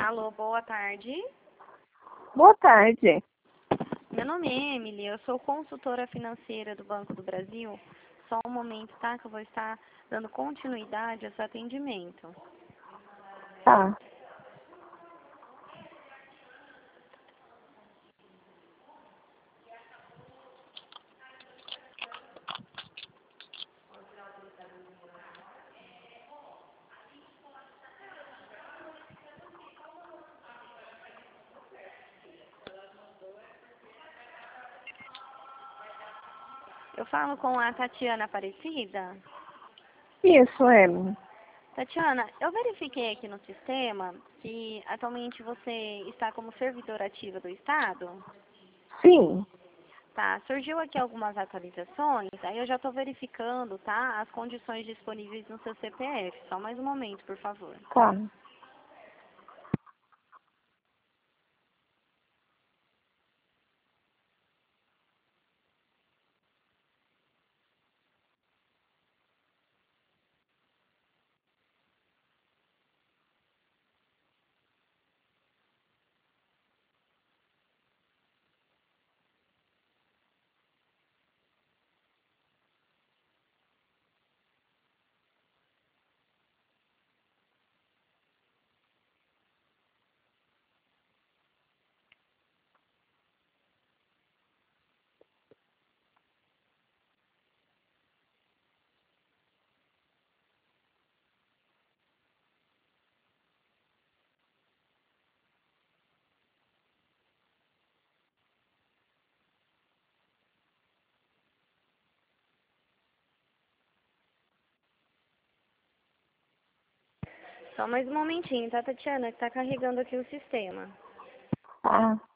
Alô, boa tarde. Boa tarde. Meu nome é Emily, eu sou consultora financeira do Banco do Brasil. Só um momento, tá? Que eu vou estar dando continuidade ao seu atendimento. Tá. Eu falo com a Tatiana Aparecida. Isso, Emily. Tatiana, eu verifiquei aqui no sistema que atualmente você está como servidora ativa do Estado. Sim. Tá, surgiu aqui algumas atualizações, aí eu já estou verificando, tá, as condições disponíveis no seu CPF. Só mais um momento, por favor. Tá. Só mais um momentinho, tá, Tatiana, que tá carregando aqui o sistema. Tá.